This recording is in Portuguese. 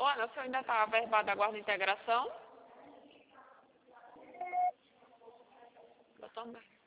Ana, o senhor ainda está averbado da guarda de integração? Eu também.